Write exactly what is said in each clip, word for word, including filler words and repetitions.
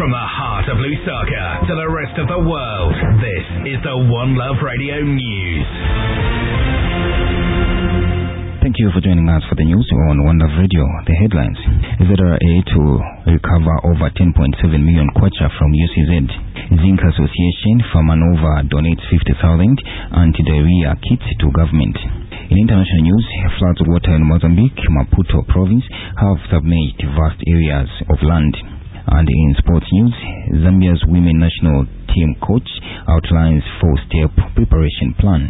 From the heart of Lusaka to the rest of the world, this is the One Love Radio News. Thank you for joining us for the news on One Love Radio. The headlines: Z R A to recover over ten point seven million kwacha from U C Z. Zinc Association Farmanova donates fifty thousand anti-diarrhea kits to government. In international news, floods water in Mozambique, Maputo province have submerged vast areas of land. And in sports news, Zambia's women national team coach outlines four-step preparation plan.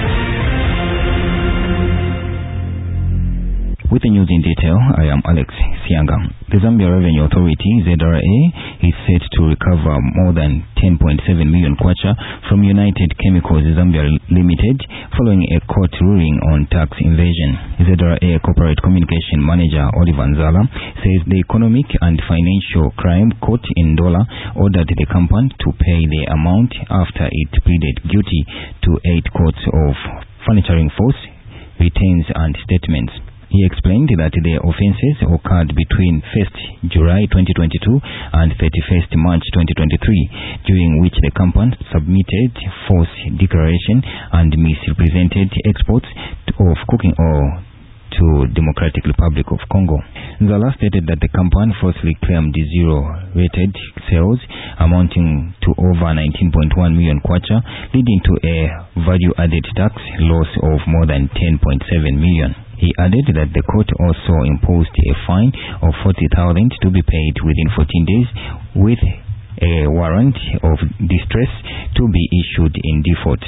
With the news in detail, I am Alex Sianga. The Zambia Revenue Authority, Z R A, is set to recover more than ten point seven million kwacha from United Chemicals Zambia Limited following a court ruling on tax evasion. Z R A Corporate Communication Manager Oliver Nzala says the Economic and Financial Crime Court in Ndola ordered the company to pay the amount after it pleaded guilty to eight counts of furnituring force, retains and statements. He explained that the offences occurred between first July twenty twenty-two and thirty-first March twenty twenty-three, during which the company submitted false declaration and misrepresented exports of cooking oil to Democratic Republic of Congo. Nzala stated that the company falsely claimed zero-rated sales amounting to over nineteen point one million kwacha, leading to a value-added tax loss of more than ten point seven million. He added that the court also imposed a fine of forty thousand to be paid within fourteen days, with a warrant of distress to be issued in default.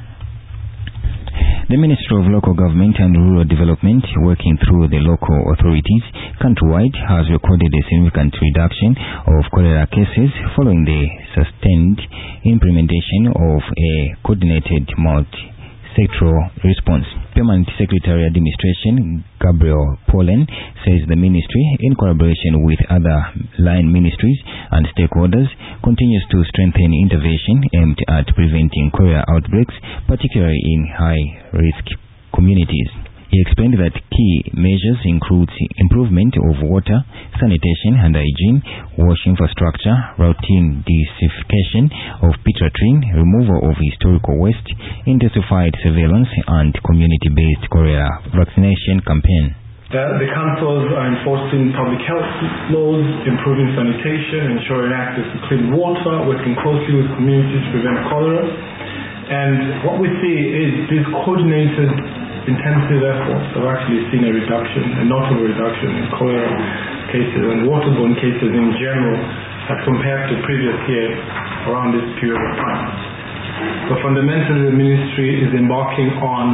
The Ministry of Local Government and Rural Development, working through the local authorities countrywide, has recorded a significant reduction of cholera cases following the sustained implementation of a coordinated multi-sectoral response. Permanent Secretary Administration Gabriel Pollen says the ministry, in collaboration with other line ministries and stakeholders, continues to strengthen intervention aimed at preventing cholera outbreaks, particularly in high-risk communities. He explained that key measures include improvement of water, sanitation and hygiene, wash infrastructure, routine desinfection of pit latrine, removal of historical waste, intensified surveillance and community-based cholera vaccination campaign. The, the councils are enforcing public health laws, improving sanitation, ensuring access to clean water, working closely with communities to prevent cholera. And what we see is these coordinated intensive efforts have actually seen a reduction, a notable reduction in cholera cases and waterborne cases in general as compared to previous years around this period of time. But fundamentally, the ministry is embarking on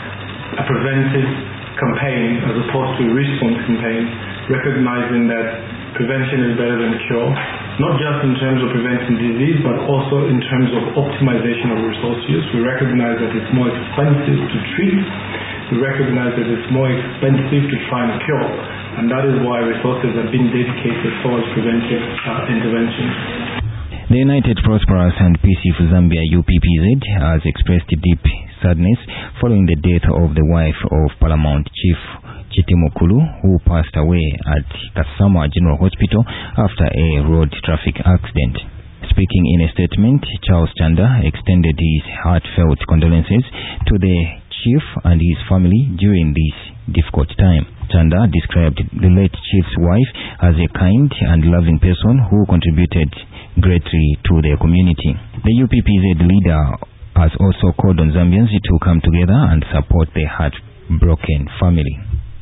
a preventive campaign as opposed to a response campaign, recognizing that prevention is better than cure, not just in terms of preventing disease, but also in terms of optimization of resource use. We recognize that it's more expensive to treat. We recognize that it's more expensive to try and cure, and that is why resources have been dedicated towards preventive uh, interventions. The United Prosperous and Peaceful Zambia U P P Z has expressed deep sadness following the death of the wife of Paramount Chief Chitimo Kulu, who passed away at Kasama General Hospital after a road traffic accident. Speaking in a statement, Charles Chanda extended his heartfelt condolences to the chief and his family during this difficult time. Chanda described the late chief's wife as a kind and loving person who contributed greatly to their community. The U P P Z leader has also called on Zambians to come together and support the heartbroken family.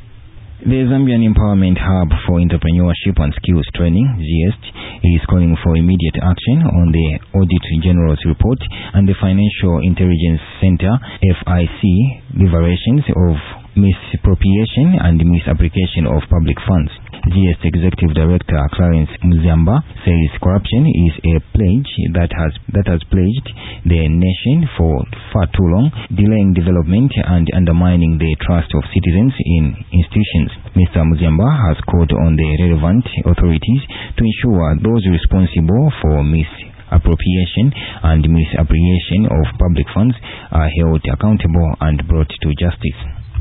The Zambian Empowerment Hub for Entrepreneurship and Skills Training, Z E S T, is calling for immediate action on the Auditor General's report and the Financial Intelligence Center, F I C, revelations of misappropriation and misapplication of public funds. Z E S T Executive Director Clarence Muziamba says corruption is a plague that has that has plagued the nation for far too long, delaying development and undermining the trust of citizens in institutions. Mister Muziamba has called on the relevant authorities to ensure those responsible for misappropriation and misappropriation of public funds are held accountable and brought to justice.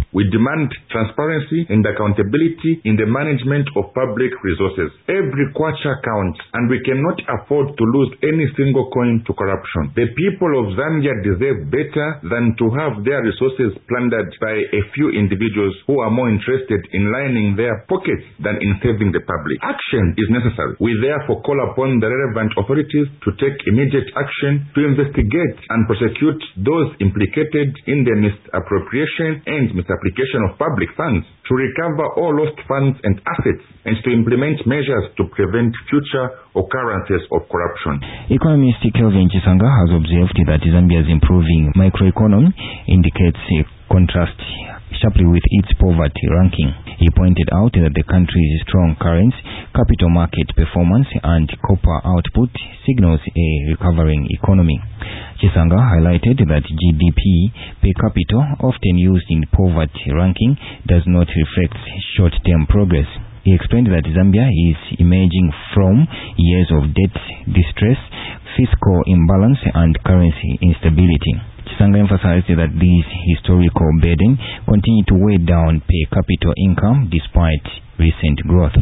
We demand transparency and accountability in the management of public resources. Every kwacha counts, and we cannot afford to lose any single coin to corruption. The people of Zambia deserve better than to have their resources plundered by a few individuals who are more interested in lining their pockets than in saving the public. Action is necessary. We therefore call upon the relevant authorities to take immediate action to investigate and prosecute those implicated in the misappropriation and misapplication of public funds, to recover all lost funds and assets, and to implement measures to prevent future occurrences of corruption. Economist Kelvin Chisanga has observed that Zambia's improving microeconomy indicates a contrast sharply with its poverty ranking. He pointed out that the country's strong currency, capital market performance, and copper output signals a recovering economy. Chisanga highlighted that G D P per capita, often used in poverty ranking, does not reflect short-term progress. He explained that Zambia is emerging from years of debt distress, fiscal imbalance, and currency instability. Chisanga emphasized that these historical burden continue to weigh down per capita income despite recent growth.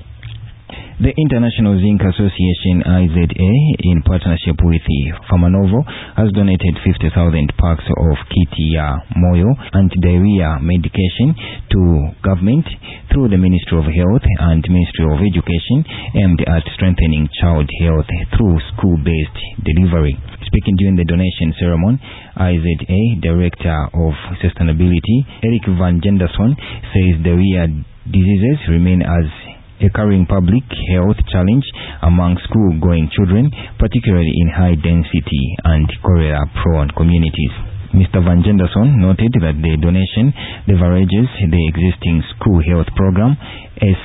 The International Zinc Association I Z A, in partnership with Famanovo, has donated fifty thousand packs of Kiti ya Moyo anti-diarrhea medication to government through the Ministry of Health and Ministry of Education, aimed at strengthening child health through school-based delivery. Speaking during the donation ceremony, I Z A Director of Sustainability Eric Van Genderson says diarrhea diseases remain as a recurring public health challenge among school-going children, particularly in high-density and cholera-prone communities. Mister Van Genderson noted that the donation leverages the existing school health program, S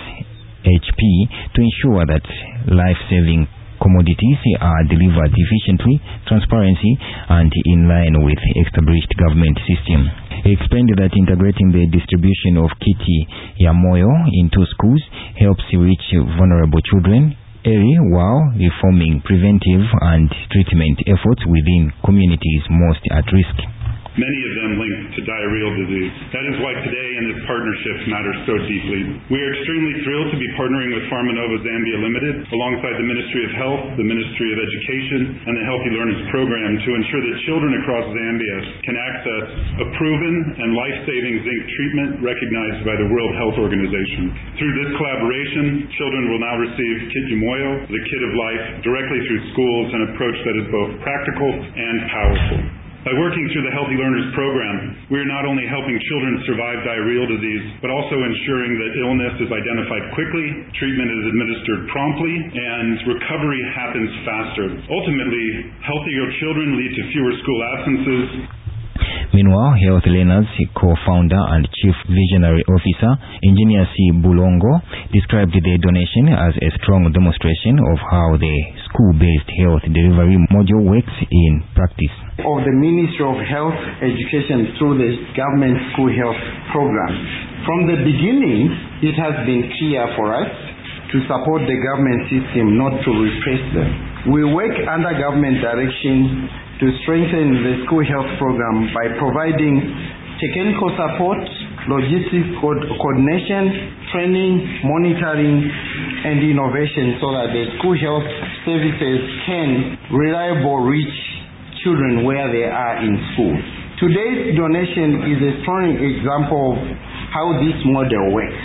H P, to ensure that life-saving commodities are delivered efficiently, transparency, and in line with established government system. He explained that integrating the distribution of Kiti ya Moyo into schools helps reach vulnerable children early while reforming preventive and treatment efforts within communities most at risk. Many of them linked to diarrheal disease. That is why today in this partnership matters so deeply. We are extremely thrilled to be partnering with Pharmanova Zambia Limited alongside the Ministry of Health, the Ministry of Education, and the Healthy Learners Program to ensure that children across Zambia can access a proven and life-saving zinc treatment recognized by the World Health Organization. Through this collaboration, children will now receive Kit ya Moyo, the Kit of Life, directly through schools, an approach that is both practical and powerful. By working through the Healthy Learners Program, we are not only helping children survive diarrheal disease, but also ensuring that illness is identified quickly, treatment is administered promptly, and recovery happens faster. Ultimately, healthier children lead to fewer school absences. Meanwhile, Health Learners co-founder and chief visionary officer, Engineer C. Bulongo, described the donation as a strong demonstration of how the school-based health delivery module works in practice. Of the Ministry of Health Education through the government school health program. From the beginning, it has been clear for us to support the government system, not to repress them. We work under government direction to strengthen the school health program by providing technical support, logistics co- coordination, training, monitoring, and innovation so that the school health services can reliably reach children where they are in school. Today's donation is a strong example of how this model works.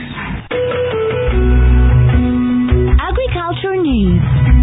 Agriculture News.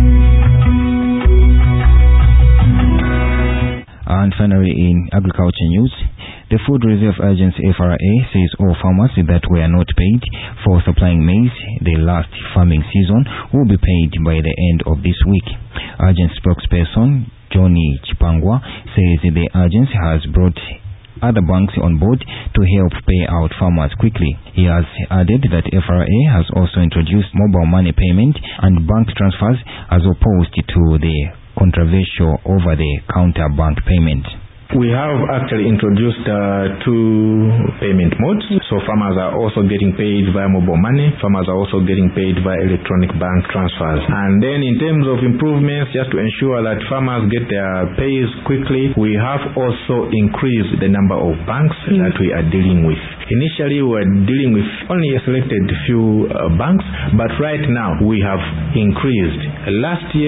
And finally, in agriculture news, the Food Reserve Agency F R A says all farmers that were not paid for supplying maize the last farming season will be paid by the end of this week. Agency spokesperson Johnny Chipangwa says the agency has brought other banks on board to help pay out farmers quickly. He has added that F R A has also introduced mobile money payment and bank transfers as opposed to the controversial over-the-counter bank payment. We have actually introduced uh, two payment modes. So farmers are also getting paid via mobile money. Farmers are also getting paid via electronic bank transfers. And then in terms of improvements, just to ensure that farmers get their pays quickly, we have also increased the number of banks mm. that we are dealing with. Initially, we were dealing with only a selected few uh, banks, but right now we have increased. Last year,